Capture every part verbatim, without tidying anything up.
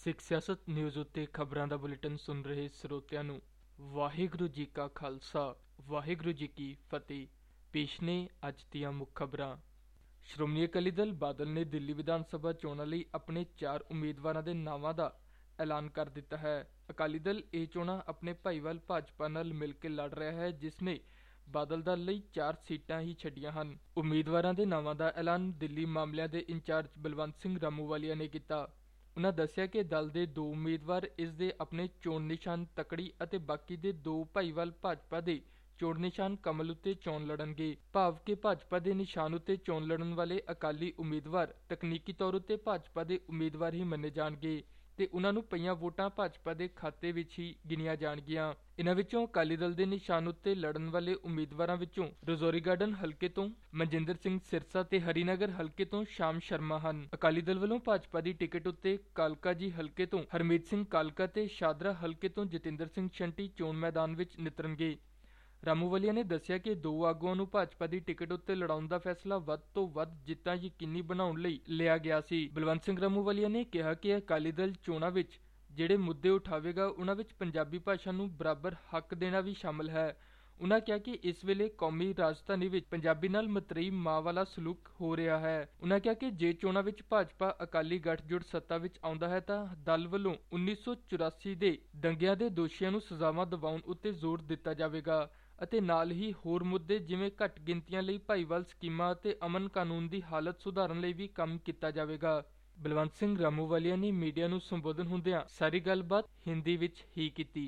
ਸਿੱਖ ਸਿਆਸਤ ਨਿਊਜ਼ ਉੱਤੇ ਖਬਰਾਂ ਦਾ ਬੁਲੇਟਿਨ ਸੁਣ ਰਹੇ ਸਰੋਤਿਆਂ ਨੂੰ ਵਾਹਿਗੁਰੂ ਜੀ ਕਾ ਖਾਲਸਾ ਵਾਹਿਗੁਰੂ ਜੀ ਕੀ ਫਤਿਹ। ਪੇਸ਼ ਨੇ ਅੱਜ ਦੀਆਂ ਮੁੱਖ ਖਬਰਾਂ। ਸ਼੍ਰੋਮਣੀ ਅਕਾਲੀ ਦਲ ਬਾਦਲ ਨੇ ਦਿੱਲੀ ਵਿਧਾਨ ਸਭਾ ਚੋਣਾਂ ਲਈ ਆਪਣੇ ਚਾਰ ਉਮੀਦਵਾਰਾਂ ਦੇ ਨਾਵਾਂ ਦਾ ਐਲਾਨ ਕਰ ਦਿੱਤਾ ਹੈ। ਅਕਾਲੀ ਦਲ ਇਹ ਚੋਣਾਂ ਆਪਣੇ ਭਾਈਵਾਲ ਭਾਜਪਾ ਨਾਲ ਮਿਲ ਕੇ ਲੜ ਰਿਹਾ ਹੈ, ਜਿਸ ਨੇ ਬਾਦਲ ਦਲ ਲਈ ਚਾਰ ਸੀਟਾਂ ਹੀ ਛੱਡੀਆਂ ਹਨ। ਉਮੀਦਵਾਰਾਂ ਦੇ ਨਾਵਾਂ ਦਾ ਐਲਾਨ ਦਿੱਲੀ ਮਾਮਲਿਆਂ ਦੇ ਇੰਚਾਰਜ ਬਲਵੰਤ ਸਿੰਘ ਰਾਮੂਵਾਲੀਆ ਨੇ ਕੀਤਾ। ਉਨ੍ਹਾਂ ਦੱਸਿਆ ਕਿ ਦਲ ਦੇ ਦੋ ਉਮੀਦਵਾਰ ਇਸ ਦੇ ਆਪਣੇ ਚੋਣ ਨਿਸ਼ਾਨ ਤਕੜੀ ਅਤੇ ਬਾਕੀ ਦੇ ਦੋ ਭਾਈਵਾਲ ਭਾਜਪਾ ਦੇ ਚੋਣ ਨਿਸ਼ਾਨ ਕਮਲ ਉੱਤੇ ਚੋਣ ਲੜਨਗੇ। ਭਾਵ ਕਿ ਭਾਜਪਾ ਦੇ ਨਿਸ਼ਾਨ ਉੱਤੇ ਚੋਣ ਲੜਨ ਵਾਲੇ ਅਕਾਲੀ ਉਮੀਦਵਾਰ ਤਕਨੀਕੀ ਤੌਰ ਉੱਤੇ ਭਾਜਪਾ ਦੇ ਉਮੀਦਵਾਰ ਹੀ ਮੰਨੇ ਜਾਣਗੇ ਤੇ ਉਨ੍ਹਾਂ ਨੂੰ ਪਈਆਂ ਵੋਟਾਂ ਭਾਜਪਾ ਦੇ ਖਾਤੇ ਵਿੱਚ ਹੀ ਗਿਣੀਆਂ ਜਾਣਗੀਆਂ। ਇਨ੍ਹਾਂ ਵਿੱਚੋਂ ਅਕਾਲੀ ਦਲ ਦੇ ਨਿਸ਼ਾਨ ਉੱਤੇ ਲੜਨ ਵਾਲੇ ਉਮੀਦਵਾਰਾਂ ਵਿੱਚੋਂ ਰਜੌਰੀ ਗਾਰਡਨ ਹਲਕੇ ਤੋਂ ਮਨਜਿੰਦਰ ਸਿੰਘ ਸਿਰਸਾ ਤੇ ਹਰੀਨਗਰ ਹਲਕੇ ਤੋਂ ਸ਼ਾਮ ਸ਼ਰਮਾ ਹਨ। ਅਕਾਲੀ ਦਲ ਵੱਲੋਂ ਭਾਜਪਾ ਦੀ ਟਿਕਟ ਉੱਤੇ ਕਾਲਕਾ ਜੀ ਹਲਕੇ ਤੋਂ ਹਰਮੀਤ ਸਿੰਘ ਕਾਲਕਾ ਤੇ ਸ਼ਾਦਰਾ ਹਲਕੇ ਤੋਂ ਜਤਿੰਦਰ ਸਿੰਘ ਸ਼ੰਟੀ ਚੋਣ ਮੈਦਾਨ ਵਿੱਚ ਨਿਤਰਨਗੇ। ਰਾਮੂਵਾਲੀਆ ਨੇ ਦੱਸਿਆ ਕਿ ਦੋ ਆਗੂਆਂ ਨੂੰ ਭਾਜਪਾ ਦੀ ਟਿਕਟ ਉੱਤੇ ਲੜਾਉਣ ਦਾ ਫੈਸਲਾ ਵੱਧ ਤੋਂ ਵੱਧ ਜਿੱਤਾਂ ਯਕੀਨੀ ਬਣਾਉਣ ਲਈ ਲਿਆ ਗਿਆ ਸੀ। ਬਲਵੰਤ ਸਿੰਘ ਰਾਮੂਵਾਲੀਆ ਨੇ ਕਿਹਾ ਕਿ ਅਕਾਲੀ ਦਲ ਚੋਣਾਂ ਵਿੱਚ ਜਿਹੜੇ ਮੁੱਦੇ ਉਠਾਵੇਗਾ ਉਨ੍ਹਾਂ ਵਿੱਚ ਪੰਜਾਬੀ ਭਾਸ਼ਾ ਨੂੰ ਬਰਾਬਰ ਹੱਕ ਦੇਣਾ ਵੀ ਸ਼ਾਮਲ ਹੈ। ਉਨ੍ਹਾਂ ਕਿਹਾ ਕਿ ਇਸ ਵੇਲੇ ਕੌਮੀ ਰਾਜਧਾਨੀ ਵਿੱਚ ਪੰਜਾਬੀ ਨਾਲ ਮਤਰੇਈ ਮਾਂ ਵਾਲਾ ਸਲੂਕ ਹੋ ਰਿਹਾ ਹੈ। ਉਨ੍ਹਾਂ ਕਿਹਾ ਕਿ ਜੇ ਚੋਣਾਂ ਵਿੱਚ ਭਾਜਪਾ ਅਕਾਲੀ ਗੱਠਜੋੜ ਸੱਤਾ ਵਿੱਚ ਆਉਂਦਾ ਹੈ ਤਾਂ ਦਲ ਵੱਲੋਂ ਉੱਨੀ ਸੌ ਚੁਰਾਸੀ ਦੇ ਦੰਗਿਆਂ ਦੇ ਦੋਸ਼ੀਆਂ ਨੂੰ ਸਜ਼ਾਵਾਂ ਦਿਵਾਉਣ ਉੱਤੇ ਜ਼ੋਰ ਦਿੱਤਾ ਜਾਵੇਗਾ ਅਤੇ ਨਾਲ ਹੀ ਹੋਰ ਮੁੱਦੇ ਜਿਵੇਂ ਘੱਟ ਗਿਣਤੀਆਂ ਲਈ ਭਾਈਵਾਲ ਸਕੀਮਾਂ ਅਤੇ ਅਮਨ ਕਾਨੂੰਨ ਦੀ ਹਾਲਤ ਸੁਧਾਰਨ ਲਈ ਵੀ ਕੰਮ ਕੀਤਾ ਜਾਵੇਗਾ। ਬਲਵੰਤ ਸਿੰਘ ਰਾਮੂਵਾਲੀਆ ਨੇ ਮੀਡੀਆ ਨੂੰ ਸੰਬੋਧਨ ਹੁੰਦਿਆਂ ਸਾਰੀ ਗੱਲਬਾਤ ਹਿੰਦੀ ਵਿੱਚ ਹੀ ਕੀਤੀ।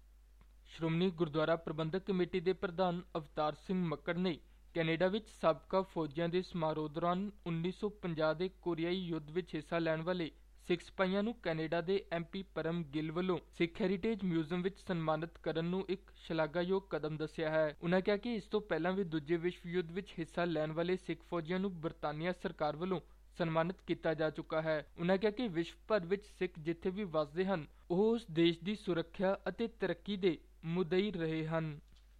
ਸ਼੍ਰੋਮਣੀ ਗੁਰਦੁਆਰਾ ਪ੍ਰਬੰਧਕ ਕਮੇਟੀ ਦੇ ਪ੍ਰਧਾਨ ਅਵਤਾਰ ਸਿੰਘ ਮੱਕੜ ਨੇ ਕੈਨੇਡਾ ਵਿੱਚ ਸਾਬਕਾ ਫੌਜੀਆਂ ਦੇ ਸਮਾਰੋਹ ਦੌਰਾਨ ਉੱਨੀ ਸੌ ਪੰਜਾਹ ਦੇ ਕੋਰੀਆਈ ਯੁੱਧ ਵਿੱਚ ਹਿੱਸਾ ਲੈਣ ਵਾਲੇ ਸਿੱਖ ਸਿਪਾਹੀਆਂ ਨੂੰ ਕੈਨੇਡਾ ਦੇ ਐਮ ਪੀ ਪਰਮ ਗਿੱਲ ਵੱਲੋਂ ਸਿੱਖ ਹੈਰੀਟੇਜ ਮਿਊਜ਼ੀਅਮ ਵਿੱਚ ਸਨਮਾਨਿਤ ਕਰਨ ਨੂੰ ਇੱਕ ਸ਼ਲਾਘਾਯੋਗ ਕਦਮ ਦੱਸਿਆ ਹੈ। ਉਨ੍ਹਾਂ ਕਿਹਾ ਕਿ ਇਸ ਤੋਂ ਪਹਿਲਾਂ ਵੀ ਦੂਜੇ ਵਿਸ਼ਵ ਯੁੱਧ ਵਿੱਚ ਹਿੱਸਾ ਲੈਣ ਵਾਲੇ ਸਿੱਖ ਫੌਜੀਆਂ ਨੂੰ ਬਰਤਾਨੀਆ ਸਰਕਾਰ ਵੱਲੋਂ ਸਨਮਾਨਿਤ ਕੀਤਾ ਜਾ ਚੁੱਕਾ ਹੈ। ਉਨ੍ਹਾਂ ਕਿਹਾ ਕਿ ਵਿਸ਼ਵ ਭਰ ਵਿੱਚ ਸਿੱਖ ਜਿੱਥੇ ਵੀ ਵੱਸਦੇ ਹਨ ਉਹ ਉਸ ਦੇਸ਼ ਦੀ ਸੁਰੱਖਿਆ ਅਤੇ ਤਰੱਕੀ ਦੇ ਮੁੱਦਈ ਰਹੇ ਹਨ।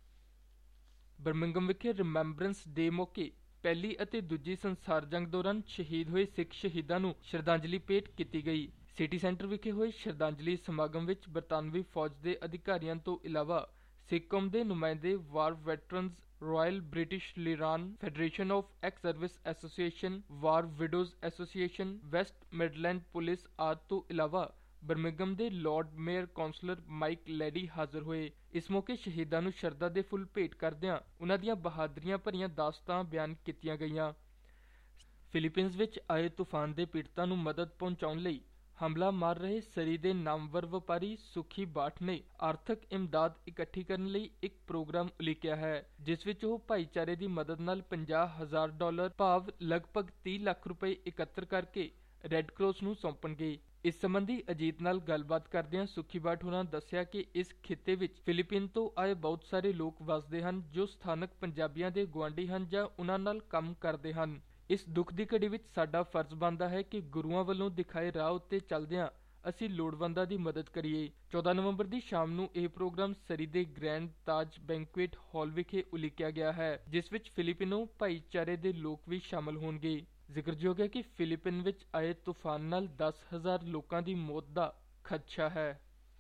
ਬਰਮਿੰਘਮ ਵਿਖੇ ਰਿਮੈਂਬਰੈਂਸ ਡੇ ਮੌਕੇ ਪਹਿਲੀ ਅਤੇ ਦੂਜੀ ਸੰਸਾਰ ਜੰਗ ਦੌਰਾਨ ਸ਼ਹੀਦ ਹੋਏ ਸਿੱਖ ਸ਼ਹੀਦਾਂ ਨੂੰ ਸ਼ਰਧਾਂਜਲੀ ਭੇਟ ਕੀਤੀ ਗਈ। ਸਿਟੀ ਸੈਂਟਰ ਵਿਖੇ ਹੋਏ ਸ਼ਰਧਾਂਜਲੀ ਸਮਾਗਮ ਵਿੱਚ ਬਰਤਾਨਵੀ ਫੌਜ ਦੇ ਅਧਿਕਾਰੀਆਂ ਤੋਂ ਇਲਾਵਾ ਸਿੱਖ ਕੌਮ ਦੇ ਨੁਮਾਇੰਦੇ, war veterans, royal British legion federation of ex service association, war widows association, west midland police ਆਦਿ ਤੋਂ ਇਲਾਵਾ ਬਰਮਿੰਘਮ ਦੇ lord mayor councillor Mike Leddy ਹਾਜ਼ਰ ਹੋਏ। ਇਸ ਮੌਕੇ ਸ਼ਹੀਦਾਂ ਨੂੰ ਸ਼ਰਧਾ ਦੇ ਫੁੱਲ ਭੇਟ ਕਰਦਿਆਂ ਉਨ੍ਹਾਂ ਦੀਆਂ ਬਹਾਦਰੀਆਂ ਭਰੀਆਂ ਦਾਸਤਾਂ ਬਿਆਨ ਕੀਤੀਆਂ ਗਈਆਂ। ਫਿਲੀਪੀਨਜ਼ ਵਿੱਚ ਆਏ ਤੂਫਾਨ ਦੇ ਪੀੜਤਾਂ ਨੂੰ ਮਦਦ ਪਹੁੰਚਾਉਣ ਲਈ ਹਮਲਾ ਮਾਰ ਰਹੇ ਸਰੀ ਦੇ ਨਾਮਵਰ ਵਪਾਰੀ ਸੁਖੀ ਬਾਠ ਨੇ ਆਰਥਿਕ ਇਮਦਾਦ ਇਕੱਠੀ ਕਰਨ ਲਈ ਇੱਕ ਪ੍ਰੋਗਰਾਮ ਉਲੀਕਿਆ ਹੈ, ਜਿਸ ਵਿੱਚ ਉਹ ਭਾਈਚਾਰੇ ਦੀ ਮਦਦ ਨਾਲ ਪੰਜਾਹ ਹਜ਼ਾਰ ਡਾਲਰ ਭਾਵ ਲਗਭਗ ਤੀਹ ਲੱਖ ਰੁਪਏ ਇਕੱਤਰ ਕਰਕੇ ਰੈੱਡ ਕਰਾਸ ਨੂੰ ਸੌਂਪਣਗੇ। ਇਸ ਸੰਬੰਧੀ ਅਜੀਤ ਨਾਲ ਗੱਲਬਾਤ ਕਰਦਿਆਂ ਸੁਖੀ ਬਾਠ ਹੋਰਾਂ ਦੱਸਿਆ ਕਿ ਇਸ ਖਿੱਤੇ ਵਿੱਚ ਫਿਲੀਪੀਨ ਤੋਂ ਆਏ ਬਹੁਤ ਸਾਰੇ ਲੋਕ ਵੱਸਦੇ ਹਨ ਜੋ ਸਥਾਨਕ ਪੰਜਾਬੀਆਂ ਦੇ ਗੁਆਂਢੀ ਹਨ ਜਾਂ ਉਨ੍ਹਾਂ ਨਾਲ ਕੰਮ ਕਰਦੇ ਹਨ। ਇਸ ਦੁੱਖ ਦੀ ਘੜੀ ਵਿੱਚ ਸਾਡਾ ਫਰਜ਼ ਬਣਦਾ ਹੈ ਕਿ ਗੁਰੂਆਂ ਵੱਲੋਂ ਦਿਖਾਏ ਰਾਹ ਉੱਤੇ ਚੱਲਦਿਆਂ ਅਸੀਂ ਲੋੜਵੰਦਾਂ ਦੀ ਮਦਦ ਕਰੀਏ। ਚੌਦਾਂ ਨਵੰਬਰ ਦੀ ਸ਼ਾਮ ਨੂੰ ਇਹ ਪ੍ਰੋਗਰਾਮ ਸਰੀ ਦੇ ਗ੍ਰੈਂਡ ਤਾਜ ਬੈਂਕੁਏਟ ਹਾਲ ਵਿਖੇ ਉਲੀਕਿਆ ਗਿਆ ਹੈ, ਜਿਸ ਵਿੱਚ ਫਿਲੀਪੀਨੋ ਭਾਈਚਾਰੇ ਦੇ ਲੋਕ ਵੀ ਸ਼ਾਮਲ ਹੋਣਗੇ। ਜ਼ਿਕਰਯੋਗ ਹੈ ਕਿ ਫਿਲੀਪੀਨ ਵਿੱਚ ਆਏ ਤੂਫਾਨ ਨਾਲ ਦਸ ਹਜ਼ਾਰ ਲੋਕਾਂ ਦੀ ਮੌਤ ਦਾ ਖਦਸ਼ਾ ਹੈ।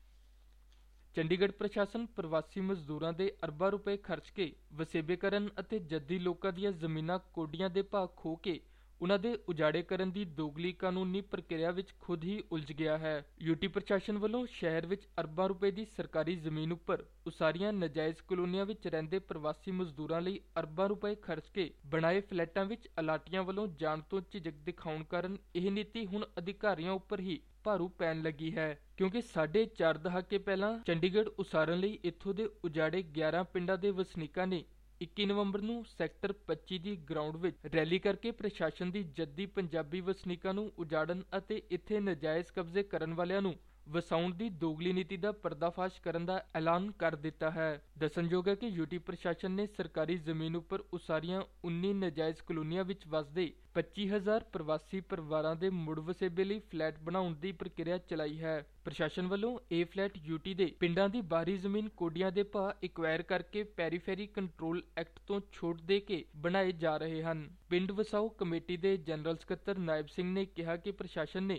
ਚੰਡੀਗੜ੍ਹ ਪ੍ਰਸ਼ਾਸਨ ਪ੍ਰਵਾਸੀ ਮਜ਼ਦੂਰਾਂ ਦੇ ਅਰਬਾਂ ਰੁਪਏ ਖਰਚ ਕੇ ਵਸੇਬੇ ਕਰਨ ਅਤੇ ਜੱਦੀ ਲੋਕਾਂ ਦੀਆਂ ਜ਼ਮੀਨਾਂ ਕੋਡੀਆਂ ਦੇ ਭਾਅ ਖੋਹ ਕੇ ਉਨ੍ਹਾਂ ਦੇ ਉਜਾੜੇ ਕਰਨ ਦੀ ਦੋਗਲੀ ਕਾਨੂੰਨੀ ਪ੍ਰਕਿਰਿਆ ਵਿੱਚ ਖੁਦ ਹੀ ਉਲਝ ਗਿਆ ਹੈ। ਯੂਟੀ ਪ੍ਰਸ਼ਾਸਨ ਵੱਲੋਂ ਸ਼ਹਿਰ ਵਿੱਚ ਅਰਬਾਂ ਰੁਪਏ ਦੀ ਸਰਕਾਰੀ ਜ਼ਮੀਨ ਉੱਪਰ ਉਸਾਰੀਆਂ ਨਾਜਾਇਜ਼ ਕਲੋਨੀਆਂ ਵਿੱਚ ਰਹਿੰਦੇ ਪ੍ਰਵਾਸੀ ਮਜ਼ਦੂਰਾਂ ਲਈ ਅਰਬਾਂ ਰੁਪਏ ਖਰਚ ਕੇ ਬਣਾਏ ਫਲੈਟਾਂ ਵਿੱਚ ਅਲਾਟੀਆਂ ਵੱਲੋਂ ਜਾਣ ਤੋਂ ਝਿਜਕ ਦਿਖਾਉਣ ਕਾਰਨ ਇਹ ਨੀਤੀ ਹੁਣ ਅਧਿਕਾਰੀਆਂ ਉੱਪਰ ਹੀ ਭਾਰੂ ਪੈਣ ਲੱਗੀ ਹੈ, ਕਿਉਂਕਿ ਸਾਢੇ ਚਾਰ ਦਹਾਕੇ ਪਹਿਲਾਂ ਚੰਡੀਗੜ੍ਹ ਉਸਾਰਨ ਲਈ ਇੱਥੋਂ ਦੇ ਉਜਾੜੇ ਗਿਆਰਾਂ ਪਿੰਡਾਂ ਦੇ ਵਸਨੀਕਾਂ ਨੇ ਇੱਕੀ ਨਵੰਬਰ ਨੂੰ ਸੈਕਟਰ ਪੱਚੀ ਦੀ ਗਰਾਊਂਡ ਵਿੱਚ ਰੈਲੀ ਕਰਕੇ ਪ੍ਰਸ਼ਾਸਨ ਦੀ ਜੱਦੀ ਪੰਜਾਬੀ ਵਸਨੀਕਾਂ ਨੂੰ ਉਜਾੜਨ ਅਤੇ ਇੱਥੇ ਨਾਜਾਇਜ਼ ਕਬਜ਼ੇ ਕਰਨ ਵਾਲਿਆਂ ਨੂੰ ਵਸਾਉਣ ਦੀ ਦੋਗਲੀ ਨੀਤੀ ਦਾ ਪਰਦਾਫਾਸ਼ ਕਰਨ ਦਾ ਐਲਾਨ ਕਰ ਦਿੱਤਾ ਹੈ। ਦੱਸਣਯੋਗ ਹੈ ਕਿ ਯੂਟੀ ਪ੍ਰਸ਼ਾਸਨ ਨੇ ਸਰਕਾਰੀ ਜ਼ਮੀਨ ਉੱਪਰ ਉਸਾਰੀਆਂ ਉੱਨੀ ਨਾਜਾਇਜ਼ ਕਲੋਨੀਆਂ ਵਿੱਚ ਵੱਸਦੇ ਪੱਚੀ ਹਜ਼ਾਰ ਪ੍ਰਵਾਸੀ ਪਰਿਵਾਰਾਂ ਦੇ ਮੁੜ ਵਸੇਬੇ ਲਈ ਫਲੈਟ ਬਣਾਉਣ ਦੀ ਪ੍ਰਕਿਰਿਆ ਚਲਾਈ ਹੈ। ਪ੍ਰਸ਼ਾਸਨ ਵੱਲੋਂ ਇਹ ਫਲੈਟ ਯੂਟੀ ਦੇ ਪਿੰਡਾਂ ਦੀ ਬਾਹਰੀ ਜ਼ਮੀਨ ਕੋਡੀਆਂ ਦੇ ਭਾਅ ਇਕਵਾਇਰ ਕਰਕੇ ਪੈਰੀਫੈਰੀ ਕੰਟਰੋਲ ਐਕਟ ਤੋਂ ਛੋਟ ਦੇ ਕੇ ਬਣਾਏ ਜਾ ਰਹੇ ਹਨ। ਪਿੰਡ ਵਸਾਓ ਕਮੇਟੀ ਦੇ ਜਨਰਲ ਸਕੱਤਰ ਨਾਇਬ ਸਿੰਘ ਨੇ ਕਿਹਾ ਕਿ ਪ੍ਰਸ਼ਾਸਨ ਨੇ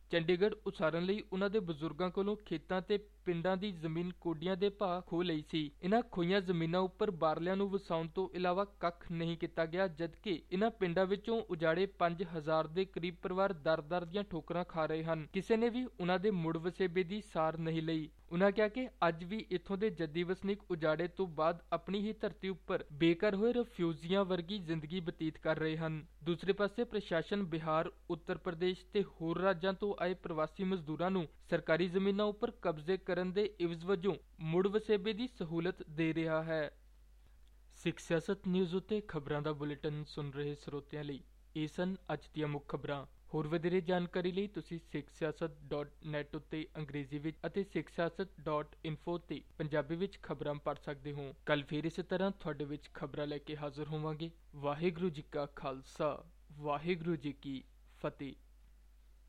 ਚੰਡੀਗੜ੍ਹ ਉਸਾਰਨ ਲਈ ਉਹਨਾਂ ਦੇ ਬਜ਼ੁਰਗਾਂ ਕੋਲੋਂ ਖੇਤਾਂ ਤੇ ਪਿੰਡਾਂ ਦੀ ਜ਼ਮੀਨ ਕੋਡੀਆਂ ਦੇ ਭਾਅ ਖੋਹ ਲਈ ਸੀ। ਇਹਨਾਂ ਖੋਈਆਂ ਜ਼ਮੀਨਾਂ ਉੱਪਰ ਬਾਰਲਿਆਂ ਨੂੰ ਵਸਾਉਣ ਤੋਂ ਇਲਾਵਾ ਕੱਖ ਨਹੀਂ ਕੀਤਾ ਗਿਆ, ਜਦਕਿ ਇਹਨਾਂ ਪਿੰਡਾਂ ਵਿੱਚੋਂ ਉਜਾੜੇ ਪੰਜ ਹਜ਼ਾਰ ਦੇ ਕਰੀਬ ਪਰਿਵਾਰ ਦਰ-ਦਰ ਦੀਆਂ ਠੋਕਰਾਂ ਖਾ ਰਹੇ ਹਨ। ਕਿਸੇ ਨੇ ਵੀ ਉਹਨਾਂ ਦੇ ਮੁੜ ਵਸੇਬੇ ਦੀ ਸਾਰ ਨਹੀਂ ਲਈ। ਉਨ੍ਹਾਂ ਕਿਹਾ ਕਿ ਅੱਜ ਵੀ ਇੱਥੋਂ ਦੇ ਜੱਦੀ ਵਸਨੀਕ ਉਜਾੜੇ ਤੋਂ ਬਾਅਦ ਆਪਣੀ ਹੀ ਧਰਤੀ ਉੱਪਰ ਬੇਘਰ ਹੋਏ ਰਿਫਿਊਜੀਆਂ ਵਰਗੀ ਜ਼ਿੰਦਗੀ ਬਤੀਤ ਕਰ ਰਹੇ ਹਨ। ਦੂਸਰੇ ਪਾਸੇ ਪ੍ਰਸ਼ਾਸਨ ਬਿਹਾਰ, ਉੱਤਰ ਪ੍ਰਦੇਸ਼ ਤੇ ਹੋਰ ਰਾਜਾਂ ਤੋਂ ਆਏ ਪ੍ਰਵਾਸੀ ਮਜ਼ਦੂਰਾਂ ਨੂੰ ਸਰਕਾਰੀ ਜ਼ਮੀਨਾਂ ਉੱਪਰ ਕਬਜ਼ੇ ਕਰਨ ਦੇ ਇਵਜ਼ ਵਜੋਂ ਮੁੜ ਵਸੇਬੇ ਦੀ ਸਹੂਲਤ ਦੇ ਰਿਹਾ ਹੈ। ਸਿੱਖ ਸਿਆਸਤ ਨਿਊਜ਼ ਉੱਤੇ ਖਬਰਾਂ ਦਾ ਬੁਲੇਟਿਨ ਸੁਣ ਰਹੇ ਸਰੋਤਿਆਂ ਲਈ ਇਹ ਸਨ ਅੱਜ ਦੀਆਂ ਮੁੱਖ ਖਬਰਾਂ। ਹੋਰ ਵਧੇਰੇ ਜਾਣਕਾਰੀ ਲਈ ਤੁਸੀਂ ਸਿੱਖ ਸਿਆਸਤ ਡਾਟ ਨੈੱਟ ਉੱਤੇ ਅੰਗਰੇਜ਼ੀ ਵਿੱਚ ਅਤੇ ਸਿੱਖ ਸਿਆਸਤ ਡਾਟ ਇਨਫੋ ਉੱਤੇ ਪੰਜਾਬੀ ਵਿੱਚ ਖਬਰਾਂ ਪੜ੍ਹ ਸਕਦੇ ਹੋ। ਕੱਲ ਫਿਰ ਇਸੇ ਤਰ੍ਹਾਂ ਤੁਹਾਡੇ ਵਿੱਚ ਖਬਰਾਂ ਲੈ ਕੇ ਹਾਜ਼ਰ ਹੋਵਾਂਗੇ। ਵਾਹਿਗੁਰੂ ਜੀ ਕਾ ਖਾਲਸਾ, ਵਾਹਿਗੁਰੂ ਜੀ ਕੀ ਫਤਿਹ।